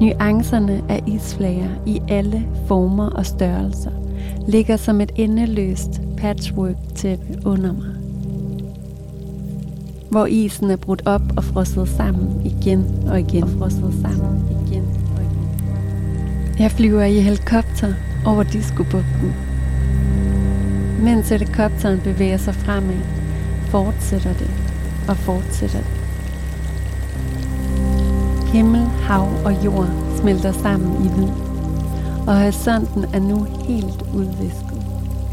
Nuancerne af isflager i alle former og størrelser ligger som et endeløst patchwork-tæppe under mig, hvor isen er brudt op og frosset sammen igen og igen. Jeg flyver i helikopter over Discobugten. Mens helikopteren bevæger sig fremad, fortsætter det. Himmel, hav og jord smelter sammen i hvid, og horisonten er nu helt udvisket.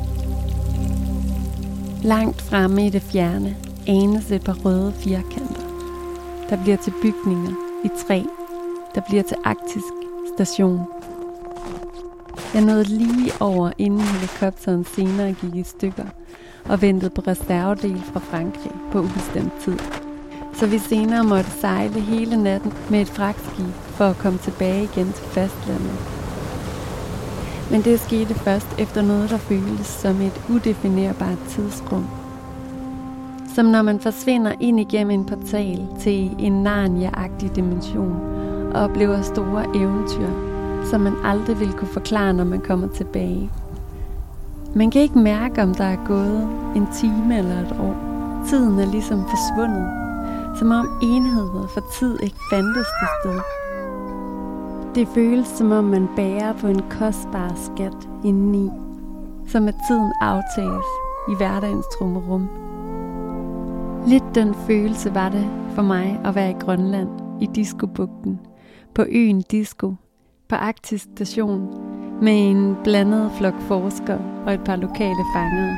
Langt fremme i det fjerne anes et par røde firkanter, der bliver til bygninger i træ, der bliver til Arktisk Station. Jeg nåede lige over, inden helikopteren senere gik i stykker, og ventede på reservedel fra Frankrig på ubestemt tid. Så vi senere måtte sejle hele natten med et fragtskib for at komme tilbage igen til fastlandet. Men det skete først efter noget, der føltes som et udefinerbart tidsrum. Som når man forsvinder ind igennem en portal til en Narnia-agtig dimension og oplever store eventyr, som man aldrig vil kunne forklare, når man kommer tilbage. Man kan ikke mærke, om der er gået en time eller et år. Tiden er ligesom forsvundet, som om enheder for tid ikke fandtes det sted. Det føles, som om man bærer på en kostbar skat indeni, som at tiden aftages i hverdagens trummerum. Lidt den følelse var det for mig at være i Grønland, i Discobugten, på øen Disco, på Arktisk Station, med en blandet flok forskere og et par lokale fangere.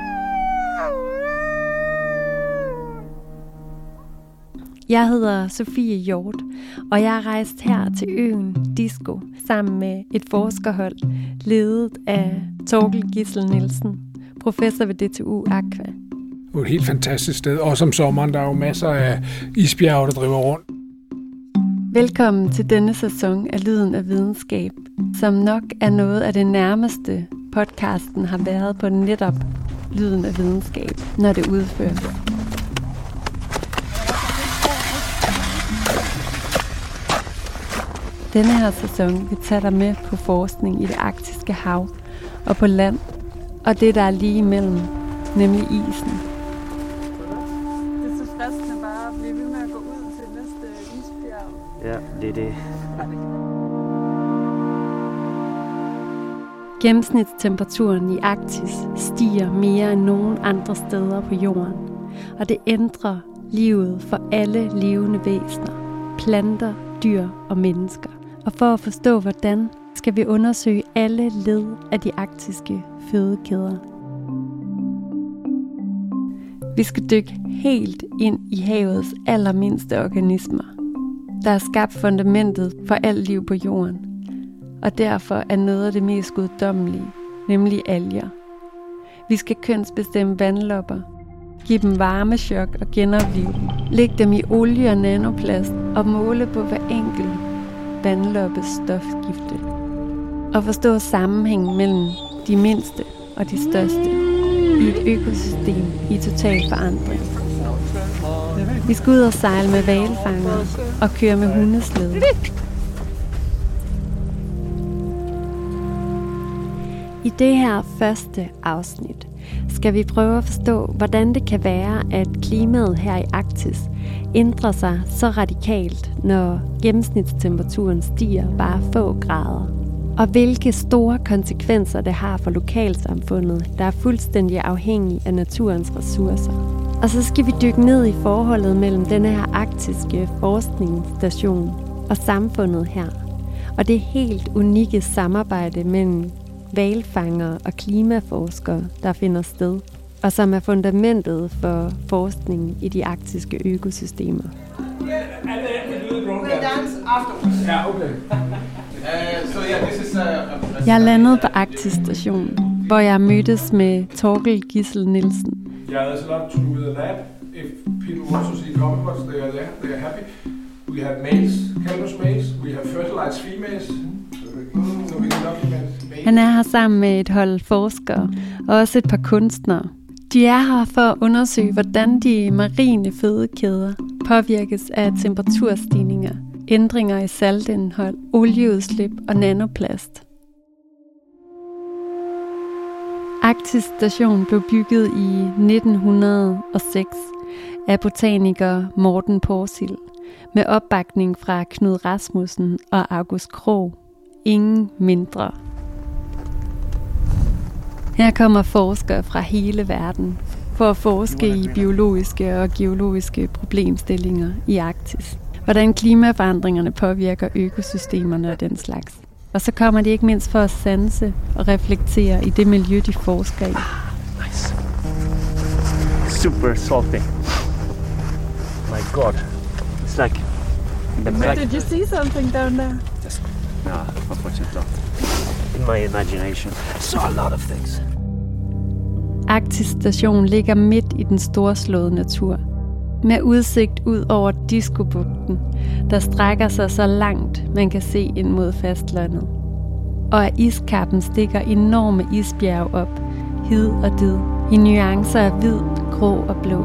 Jeg hedder Sofie Hjort, og jeg er rejst her til øen Disco sammen med et forskerhold, ledet af Torkel Gissel Nielsen, professor ved DTU Aqua. Det er et helt fantastisk sted, også om sommeren. Der er jo masser af isbjerge, der driver rundt. Velkommen til denne sæson af Lyden af Videnskab, som nok er noget af det nærmeste podcasten har været på netop Lyden af Videnskab, når det udføres. Denne her sæson vil tage dig med på forskning i det arktiske hav og på land, og det der er lige imellem, nemlig isen. Det er så fristende bare at blive ved med at gå ud til næste isbjerg. Ja, det er det. Gennemsnitstemperaturen i Arktis stiger mere end nogen andre steder på jorden, og det ændrer livet for alle levende væsener, planter, dyr og mennesker. Og for at forstå hvordan, skal vi undersøge alle led af de arktiske fødekæder. Vi skal dykke helt ind i havets allermindste organismer, der har skabt fundamentet for alt liv på jorden, og derfor er noget af det mest guddommelige, nemlig alger. Vi skal kønsbestemme vandlopper, give dem varmechok og genoplive dem, lægge dem i olie og nanoplast og måle på hver enkelt vandloppes stofskifte, og forstå sammenhængen mellem de mindste og de største i et økosystem i total forandring. Vi skal ud og sejle med hvalfangere og køre med hundeslæde. I det her første afsnit skal vi prøve at forstå, hvordan det kan være, at klimaet her i Arktis ændrer sig så radikalt, når gennemsnitstemperaturen stiger bare få grader. Og hvilke store konsekvenser det har for lokalsamfundet, der er fuldstændig afhængig af naturens ressourcer. Og så skal vi dykke ned i forholdet mellem denne her arktiske forskningsstation og samfundet her. Og det helt unikke samarbejde mellem hvalfangere og klimaforskere, der finder sted, og som er fundamentet for forskningen i de arktiske økosystemer. Jeg er landet på Arktisk Station, hvor jeg mødtes med Torkel Gissel Nielsen. Yeah, there's a lot to do with the lab. If people want to see compost, they are there, they are happy. We have males, Calvus males, we have fertilized females. So we can document males. Han er her sammen med et hold forskere og også et par kunstnere. De er her for at undersøge, hvordan de marine fødekæder påvirkes af temperaturstigninger, ændringer i saltindhold, olieudslip og nanoplast. Arktis Station blev bygget i 1906 af botaniker Morten Porsild med opbakning fra Knud Rasmussen og August Krogh. Ingen mindre. Her kommer forskere fra hele verden for at forske i biologiske og geologiske problemstillinger i Arktis. Hvordan klimaforandringerne påvirker økosystemerne og den slags. Og så kommer de ikke mindst for at sanse og reflektere i det miljø, de forsker i. Nice. Super salty. My God. It's like... Did you see something down there? No, unfortunately not. In my imagination, I saw a lot of things. Arktis Station ligger midt i den storslåede natur. Med udsigt ud over Diskobugten, der strækker sig så langt, man kan se ind mod fastlandet. Og af iskappen stikker enorme isbjerge op, hid og did, i nuancer af hvid, grå og blå.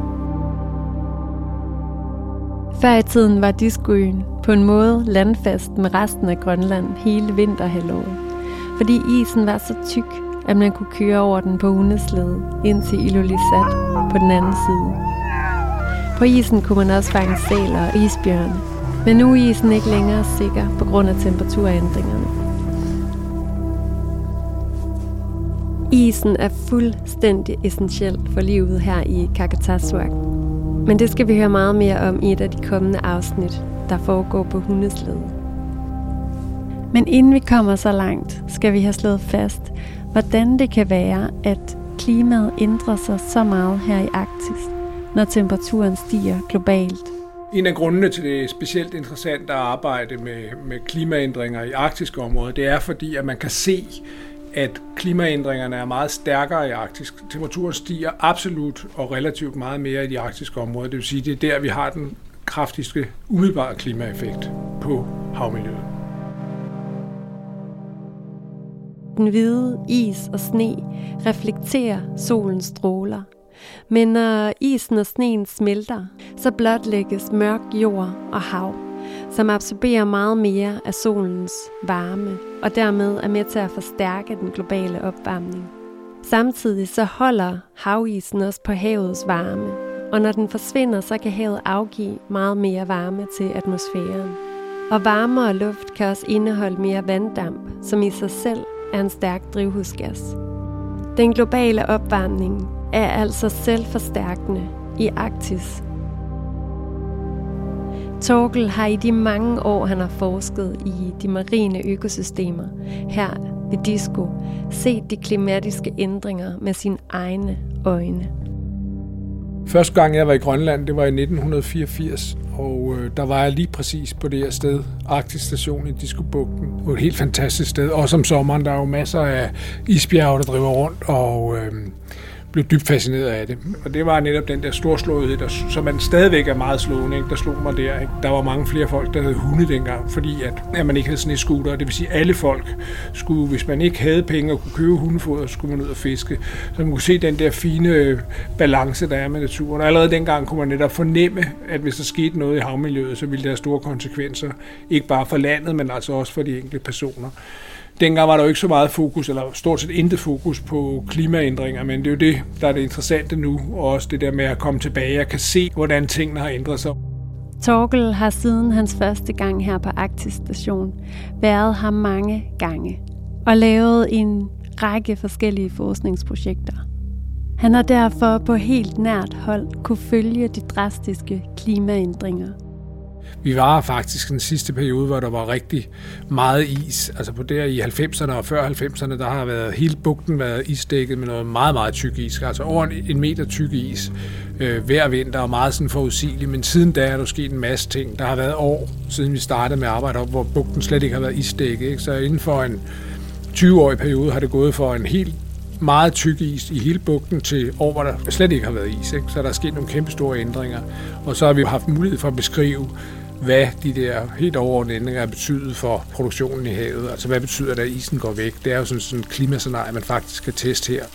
Før i tiden var Diskoøen på en måde landfast med resten af Grønland hele vinterhalvåret, fordi isen var så tyk, at man kunne køre over den på hundeslæde ind til Ilulissat på den anden side. På isen kunne man også fange sæler og isbjørne, men nu er isen ikke længere sikker på grund af temperaturændringerne. Isen er fuldstændig essentiel for livet her i Qaqortoq. Men det skal vi høre meget mere om i et af de kommende afsnit, der foregår på hundeslæde. Men inden vi kommer så langt, skal vi have slået fast, hvordan det kan være, at klimaet ændrer sig så meget her i Arktis, når temperaturen stiger globalt. En af grundene til det specielt interessant at arbejde med klimaændringer i arktiske områder, det er fordi, at man kan se, at klimaændringerne er meget stærkere i Arktis. Temperaturen stiger absolut og relativt meget mere i de arktiske områder. Det vil sige, det er der, vi har den kraftigste umiddelbare klimaeffekt på havmiljøet. Den hvide is og sne reflekterer solens stråler. Men når isen og sneen smelter, så blotlægges mørk jord og hav, som absorberer meget mere af solens varme, og dermed er med til at forstærke den globale opvarmning. Samtidig så holder havisen også på havets varme, og når den forsvinder, så kan havet afgive meget mere varme til atmosfæren. Og varmere luft kan også indeholde mere vanddamp, som i sig selv er en stærk drivhusgas. Den globale opvarmning er altså selvforstærkende i Arktis. Torkel har i de mange år, han har forsket i de marine økosystemer her ved Disko, set de klimatiske ændringer med sine egne øjne. Første gang jeg var i Grønland, det var i 1984, og der var jeg lige præcis på det her sted, Arktis Station i Diskobugten. Det var et helt fantastisk sted, også om sommeren. Der er jo masser af isbjerge, der driver rundt, og blev dybt fascineret af det. Og det var netop den der storslåethed, som man stadigvæk er meget slående, ikke? Der slog mig der. Ikke? Der var mange flere folk, der havde hunde dengang, fordi at man ikke havde snescooter. Det vil sige, at alle folk skulle, hvis man ikke havde penge og kunne købe hundefoder, så skulle man ud og fiske. Så man kunne se den der fine balance, der er med naturen. Og allerede dengang kunne man netop fornemme, at hvis der skete noget i havmiljøet, så ville det have store konsekvenser. Ikke bare for landet, men altså også for de enkelte personer. Dengang var der jo ikke så meget fokus, eller stort set intet fokus på klimaændringer, men det er jo det, der er det interessante nu, og også det der med at komme tilbage og kan se, hvordan tingene har ændret sig. Torkel har siden hans første gang her på Arktis Station været her mange gange og lavet en række forskellige forskningsprojekter. Han har derfor på helt nært hold kunne følge de drastiske klimaændringer. Vi var faktisk den sidste periode, hvor der var rigtig meget is. Altså på der i 90'erne og før 90'erne, der har været hele bugten været isdækket med noget meget, meget tyk is. Altså over en meter tyk is hver vinter og meget sådan forudsigeligt. Men siden da er der sket en masse ting. Der har været år, siden vi startede med at arbejde op, hvor bugten slet ikke har været isdækket. Ikke? Så inden for en 20-årig periode har det gået for en helt meget tyk is i hele bugten til år, hvor der slet ikke har været is. Ikke? Så der er sket nogle kæmpe store ændringer. Og så har vi haft mulighed for at beskrive, hvad de der helt overordnede ændringer har betydet for produktionen i havet. Altså hvad betyder det, at isen går væk? Det er jo sådan et klimascenarie, man faktisk kan teste her.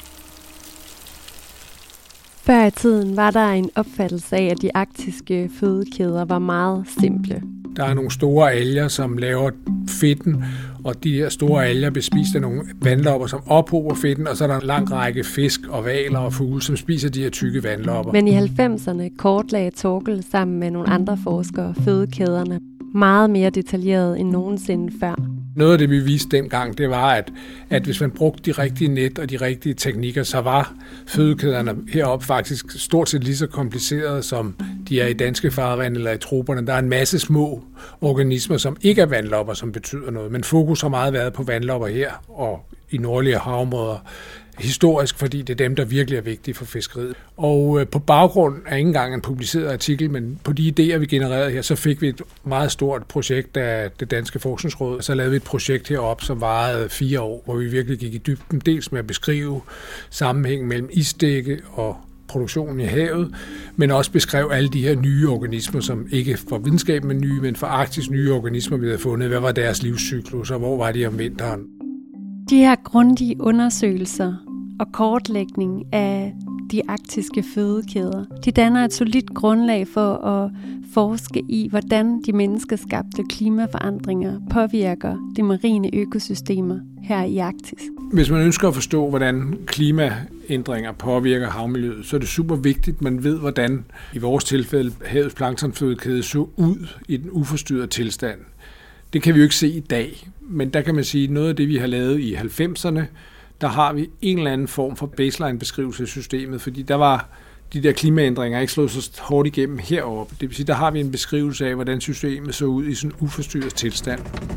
Før i tiden var der en opfattelse af, at de arktiske fødekæder var meget simple. Der er nogle store alger, som laver fedten, og de her store alger bliver spist af nogle vandlopper, som ophober fedten, og så er der en lang række fisk og hvaler og fugle, som spiser de her tykke vandlopper. Men i 90'erne kortlagde Thorkel sammen med nogle andre forskere fødekæderne meget mere detaljeret end nogensinde før. Noget af det, vi viste dengang, det var, at hvis man brugte de rigtige net og de rigtige teknikker, så var fødekæderne heroppe faktisk stort set lige så komplicerede, som de er i danske farvand eller i troperne. Der er en masse små organismer, som ikke er vandlopper, som betyder noget. Men fokus har meget været på vandlopper her og i nordlige havområder. Historisk, fordi det er dem, der virkelig er vigtige for fiskeriet. Og på baggrund af ikke engang en publiceret artikel, men på de idéer, vi genererede her, så fik vi et meget stort projekt af det Danske Forskningsråd. Så lavede vi et projekt heroppe, som varede 4 år, hvor vi virkelig gik i dybden, dels med at beskrive sammenhængen mellem isdække og produktionen i havet, men også beskrev alle de her nye organismer, som ikke for videnskab med nye, men for Arktis nye organismer, vi havde fundet. Hvad var deres livscyklus, og hvor var de om vinteren? De her grundige undersøgelser og kortlægning af de arktiske fødekæder, de danner et solidt grundlag for at forske i, hvordan de menneskeskabte klimaforandringer påvirker de marine økosystemer her i Arktis. Hvis man ønsker at forstå, hvordan klimaændringer påvirker havmiljøet, så er det super vigtigt, at man ved, hvordan i vores tilfælde havets planktonfødekæde så ud i den uforstyrrede tilstand. Det kan vi jo ikke se i dag, men der kan man sige, at noget af det, vi har lavet i 90'erne, der har vi en eller anden form for baseline-beskrivelse af systemet, fordi der var de der klimaændringer ikke slået så hårdt igennem heroppe. Det vil sige, der har vi en beskrivelse af, hvordan systemet så ud i sådan en uforstyrret tilstand.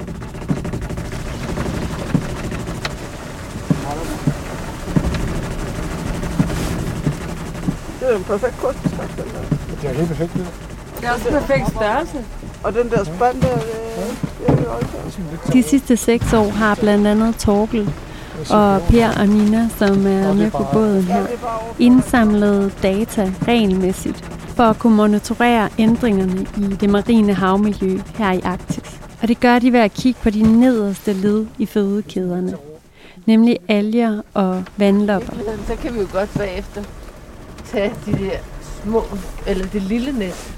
Det er en perfekt kostestræk, den der. Det er helt perfekt, det. Det er også en perfekt størrelse. Og den der spand der, det er jo også. De sidste 6 år har blandt andet Thorkel og Per og Nina, som er med på båden her, indsamlet data regelmæssigt for at kunne monitorere ændringerne i det marine havmiljø her i Arktis. Og det gør de ved at kigge på de nederste led i fødekæderne, nemlig alger og vandlopper. Så kan vi jo godt bagefter tage de der små, eller det lille net.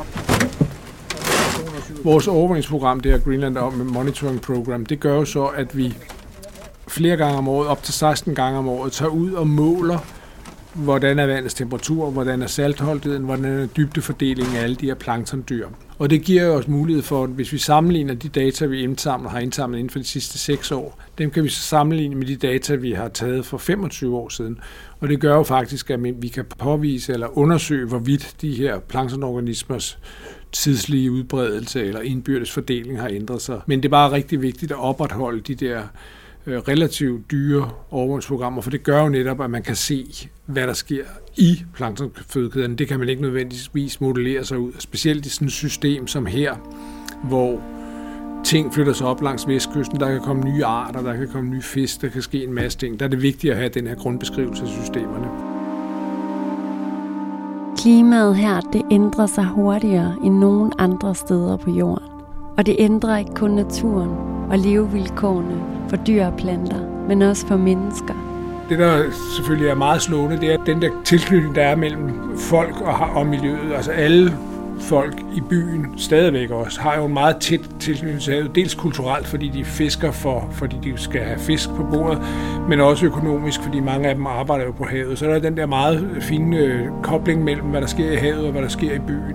Vores overvågningsprogram, det her Greenland Monitoring Program, det gør jo så, at vi flere gange om året, op til 16 gange om året, tager ud og måler, hvordan er vandets temperatur, hvordan er saltholdigheden, hvordan er dybdefordelingen af alle de her planktondyr. Og det giver os mulighed for, at hvis vi sammenligner de data, vi har indsamlet inden for de sidste 6 år, dem kan vi så sammenligne med de data, vi har taget for 25 år siden. Og det gør jo faktisk, at vi kan påvise eller undersøge, hvorvidt de her planktonorganismers tidslige udbredelse eller indbyrdes fordeling har ændret sig. Men det er bare rigtig vigtigt at opretholde de der relativt dyre overvågningsprogrammer, for det gør jo netop, at man kan se, hvad der sker i planktonfødekæderne. Det kan man ikke nødvendigvis modellere sig ud, specielt i sådan et system som her, hvor ting flytter sig op langs vestkysten, der kan komme nye arter, der kan komme nye fisk, der kan ske en masse ting. Der er det vigtigt at have den her grundbeskrivelse af systemerne. Klimaet her, det ændrer sig hurtigere end nogen andre steder på jorden. Og det ændrer ikke kun naturen og levevilkårene for dyr og planter, men også for mennesker. Det, der selvfølgelig er meget slående, det er den der tilknytning, der er mellem folk og miljøet. Altså alle folk i byen stadigvæk også har jo en meget tæt tilknytning til havet. Dels kulturelt, fordi de fisker fordi de skal have fisk på bordet, men også økonomisk, fordi mange af dem arbejder jo på havet. Så der er den der meget fine kobling mellem, hvad der sker i havet og hvad der sker i byen.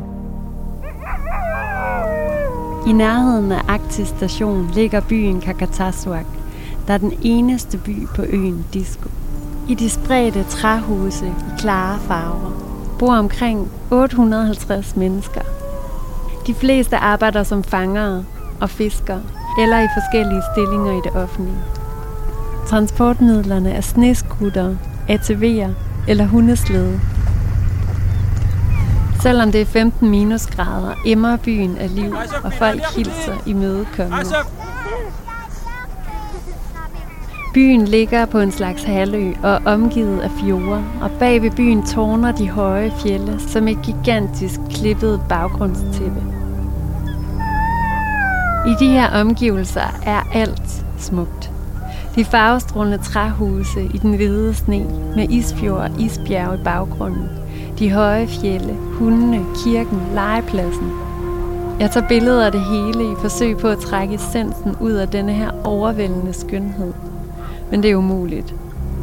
I nærheden af Arktis Station ligger byen Qaqortoq, der er den eneste by på øen Disko. I de spredte træhuse i klare farver bor omkring 850 mennesker. De fleste arbejder som fangere og fiskere eller i forskellige stillinger i det offentlige. Transportmidlerne er snescootere, ATV'er eller hundeslæde. Selvom det er 15 minusgrader, emmer byen af liv, og folk hilser imødekommende. Byen ligger på en slags halvø og er omgivet af fjorde, og bag ved byen tårner de høje fjelde som et gigantisk klippet baggrundstæppe. I de her omgivelser er alt smukt. De farvestrålende træhuse i den hvide sne med isfjord og isbjerg i baggrunden. De høje fjelde, hundene, kirken, legepladsen. Jeg tager billeder af det hele i forsøg på at trække essensen ud af denne her overvældende skønhed. Men det er umuligt.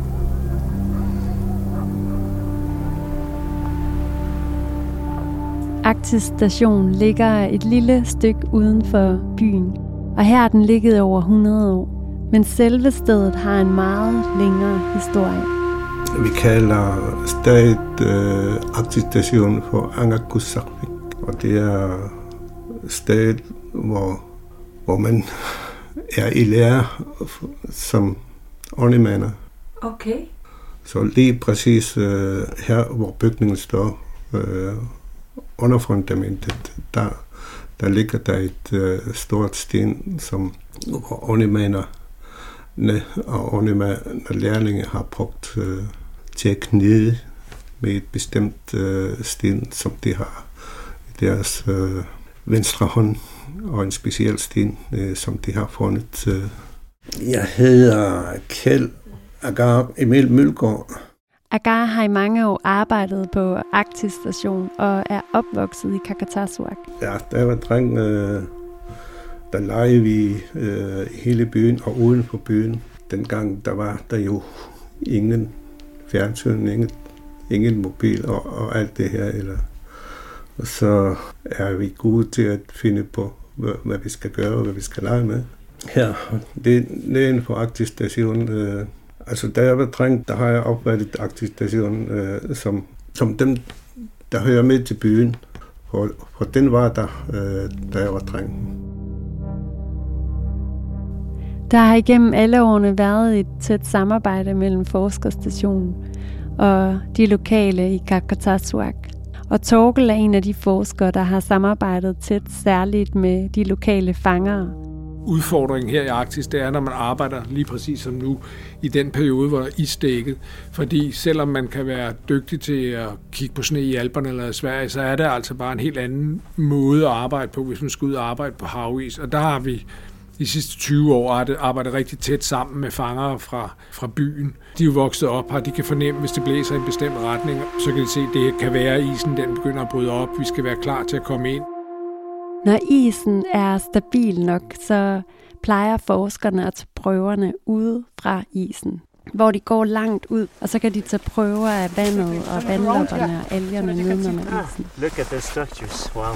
Arktis Station ligger et lille stykke uden for byen, og her har den ligget over 100 år. Men selve stedet har en meget længere historie. Vi kalder stedet Arktis Station for Angakusarvik, og det er stedet, hvor man er i lære som ornemander. Okay. Så lige præcis her, hvor bygningen står, under fundamentet, der ligger der et stort sten, som ornamanderne og ornamanderlærlinge har brugt til at knide med et bestemt sten, som de har i deres venstre hånd, og en speciel sten, som de har fundet. Jeg hedder Kjeld Agar Emil Mølgaard. Agar har i mange år arbejdet på Arktis Station og er opvokset i Qaqortoq. Ja, da jeg var dreng, der legede vi hele byen og uden for byen. Dengang der var der jo ingen fjernsyn, ingen mobil og alt det her. Og så er vi gode til at finde på, hvad vi skal gøre og hvad vi skal lege med. Her, det er inden for Arktis Station. Altså, da jeg var dreng, der har jeg opfattet Arktis Station som dem, der hører med til byen. For den var der, da jeg var dreng. Der har igennem alle årene været et tæt samarbejde mellem forskerstationen og de lokale i Qaqortoq. Og Torkel er en af de forskere, der har samarbejdet tæt, særligt med de lokale fangere. Udfordringen her i Arktis, det er, når man arbejder lige præcis som nu, i den periode, hvor der er isdækket. Fordi selvom man kan være dygtig til at kigge på sne i Alperne eller i Sverige, så er det altså bare en helt anden måde at arbejde på, hvis man skal ud og arbejde på havis. Og der har vi de sidste 20 år arbejdet rigtig tæt sammen med fangere fra byen. De er jo vokset op her, de kan fornemme, hvis det blæser i en bestemt retning, så kan de se, at det kan være, at isen den begynder at bryde op. Vi skal være klar til at komme ind. Når isen er stabil nok, så plejer forskerne at tage prøverne ude fra isen, hvor de går langt ud, og så kan de tage prøver af vandet og vandlopperne og algerne nedenunder isen. Look at the structures. Wow.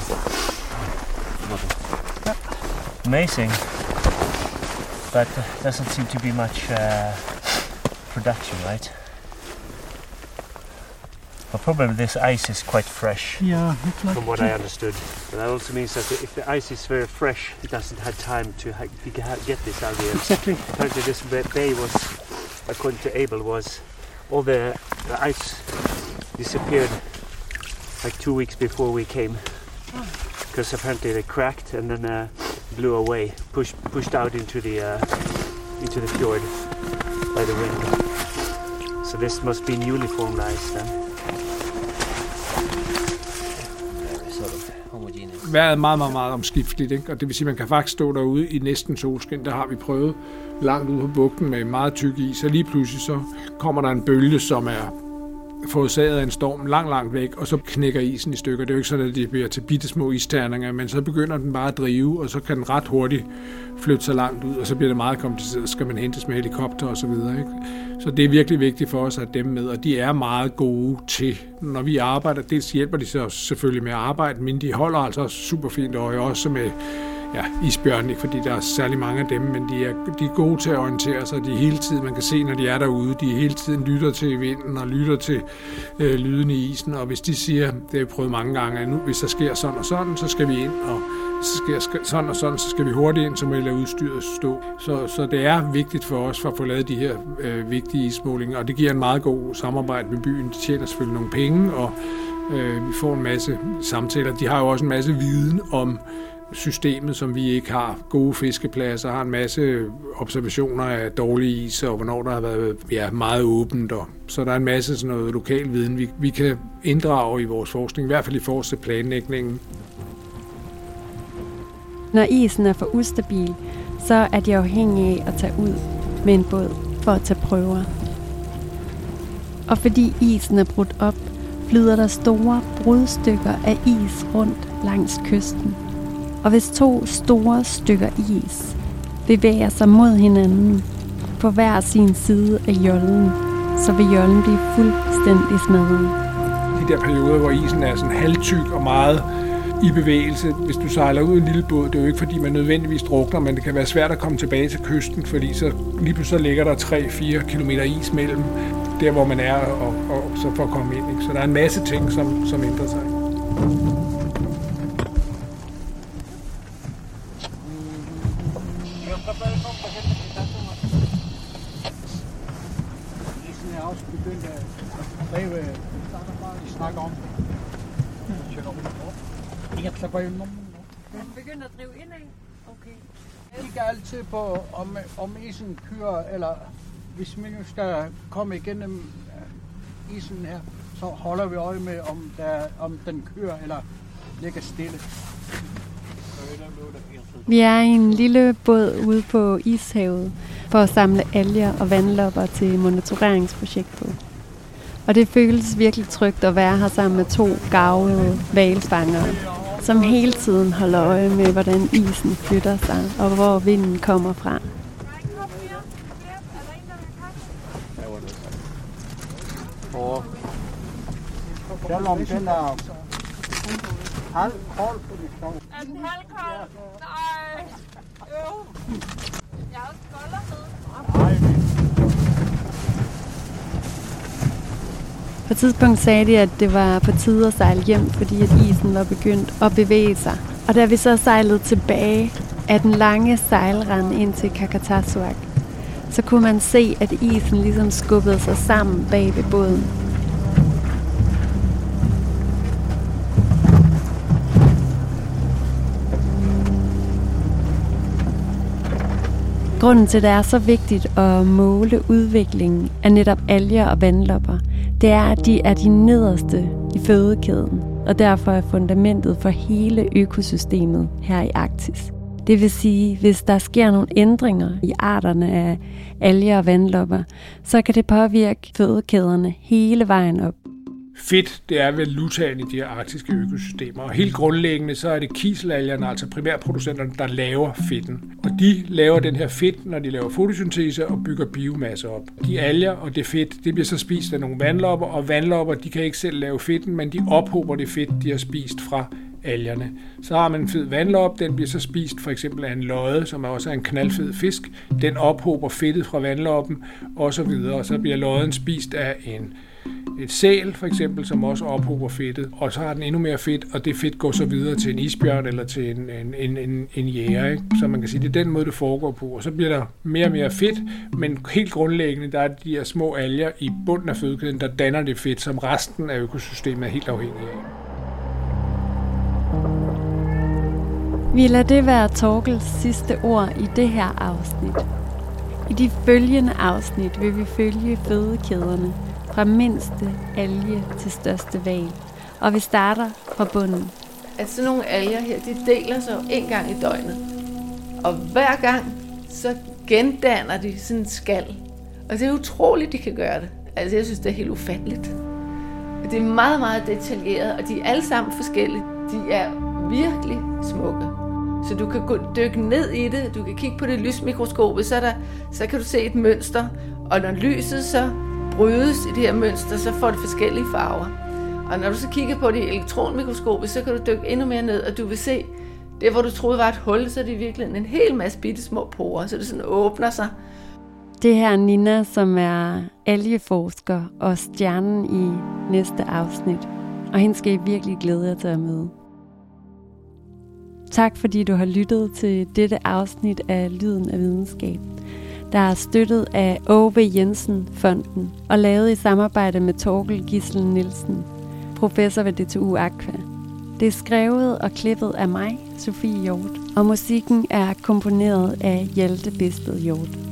Amazing. But doesn't seem to be much production, right? But probably this ice is quite fresh. Yeah, it's like from what I understood. But that also means that if the ice is very fresh, it doesn't have time to get this algae. exactly. Apparently this bay was, according to Abel, was all the ice disappeared like 2 weeks before we came. Because apparently they cracked and then blew away, pushed out into the fjord by the wind. So this must be newly formed ice then. Vejret er meget, meget, meget omskifteligt, ikke? Og det vil sige, at man kan faktisk stå derude i næsten solskin. Der har vi prøvet langt ude på bugten med meget tyk is, og lige pludselig så kommer der en bølge, som er forårsaget af en storm langt væk, og så knækker isen i stykker. Det er jo ikke sådan, at det bliver til bittesmå isterninger, men så begynder den bare at drive, og så kan den ret hurtigt flytte sig langt ud, og så bliver det meget kompliceret, så skal man hentes med helikopter og så videre, ikke? Så det er virkelig vigtigt for os at have dem med, og de er meget gode til, når vi arbejder. Dels hjælper de så selvfølgelig med at arbejde, men de holder altså super fint øje, også med isbjørn, ikke fordi der er særlig mange af dem, men de er gode til at orientere sig. De er hele tiden, man kan se, når de er derude, de hele tiden lytter til vinden og lytter til lyden i isen, og hvis de siger, det har jeg prøvet mange gange, at nu, hvis der sker sådan og sådan, så skal vi ind, og så sker sådan og sådan, så skal vi hurtigt ind, så må vi lade udstyret stå. Så det er vigtigt for os for at få lavet de her vigtige ismålinger, og det giver en meget god samarbejde med byen. De tjener selvfølgelig nogle penge, og vi får en masse samtaler. De har jo også en masse viden om systemet, som vi ikke har. Gode fiskepladser, har en masse observationer af dårlig is, og hvornår der har været meget åbent. Og så der er en masse sådan noget lokal viden, vi kan inddrage i vores forskning, i hvert fald i forhold til planlægningen. Når isen er for ustabil, så er de afhængige af at tage ud med en båd for at tage prøver. Og fordi isen er brudt op, flyder der store brudstykker af is rundt langs kysten. Og hvis 2 store stykker is bevæger sig mod hinanden på hver sin side af jollen, så vil jollen blive fuldstændig smadret. De der perioder, hvor isen er sådan halvtyk og meget i bevægelse. Hvis du sejler ud i en lille båd, det er jo ikke fordi man nødvendigvis drukner, men det kan være svært at komme tilbage til kysten, fordi så lige pludselig ligger der 3-4 kilometer is mellem der, hvor man er, og så for at komme ind. Ikke? Så der er en masse ting, som ændrer sig. Isen er også begyndt at drive. De snakker om det. Jeg Begynder at drive indad? Okay. Jeg kigger altid på, om isen kører, eller hvis man skal komme igennem isen her, så holder vi øje med, om den kører eller ligger stille. Vi er i en lille båd ude på Ishavet for at samle alger og vandlopper til monitoreringsprojekt på. Og det føles virkelig trygt at være her sammen med 2 garvede hvalfangere, som hele tiden holder øje med, hvordan isen flytter sig, og hvor vinden kommer fra. Selvom den er halv kold. Er den halvkold? Nej. Jeg har også kolder med. På et tidspunkt sagde de, at det var på tide at sejle hjem, fordi at isen var begyndt at bevæge sig. Og da vi så sejlede tilbage af den lange sejlrand ind til Qaqortoq, så kunne man se, at isen ligesom skubbede sig sammen bag ved båden. Grunden til, at det er så vigtigt at måle udviklingen af netop alger og vandlopper, det er, at de er de nederste i fødekæden, og derfor er fundamentet for hele økosystemet her i Arktis. Det vil sige, hvis der sker nogle ændringer i arterne af alger og vandlopper, så kan det påvirke fødekæderne hele vejen op. Fedt, det er valutaen i de her arktiske økosystemer, og helt grundlæggende så er det kiselalgerne, altså primærproducenterne, der laver fedten. Og de laver den her fedt, når de laver fotosyntese og bygger biomasse op. De alger og det fedt, det bliver så spist af nogle vandlopper, og vandlopper, de kan ikke selv lave fedten, men de ophober det fedt, de har spist fra algerne. Så har man en fed vandlop, den bliver så spist for eksempel af en lodde, som også er en knaldfed fisk. Den ophober fedtet fra vandloppen, og så videre. Og så bliver lodden spist af et sæl for eksempel, som også ophober fedtet, og så har den endnu mere fedt, og det fedt går så videre til en isbjørn eller til en jæger. Ikke? Så man kan sige, det er den måde, det foregår på. Og så bliver der mere og mere fedt, men helt grundlæggende, der er de her små alger i bunden af fødekæden, der danner det fedt, som resten af økosystemet er helt afhængig af. Vi lader det være Torkels sidste ord i det her afsnit. I de følgende afsnit vil vi følge fødekæderne fra mindste alge til største hval. Og vi starter fra bunden. Altså sådan nogle alger her, de deler sig jo 1 gang i døgnet. Og hver gang, så gendanner de sådan en skal. Og det er utroligt, de kan gøre det. Altså jeg synes, det er helt ufatteligt. Det er meget, meget detaljeret, og de er alle sammen forskellige. De er virkelig smukke. Så du kan dykke ned i det, du kan kigge på det lysmikroskopet, så kan du se et mønster. Og når lyset så brydes i det her mønster, så får det forskellige farver. Og når du så kigger på det i elektronmikroskopet, så kan du dykke endnu mere ned, og du vil se, der hvor du troede var et hul, så er det i virkeligheden en hel masse bitte små porer, så det sådan åbner sig. Det her er Nina, som er algeforsker og stjernen i næste afsnit. Og hende skal I virkelig glæde jer til at møde. Tak fordi du har lyttet til dette afsnit af Lyden af Videnskab, der er støttet af Åge Jensen Fonden og lavet i samarbejde med Torkel Gisel Nielsen, professor ved DTU Aqua. Det er skrevet og klippet af mig, Sofie Hjort, og musikken er komponeret af Hjalte Bisted Hjort.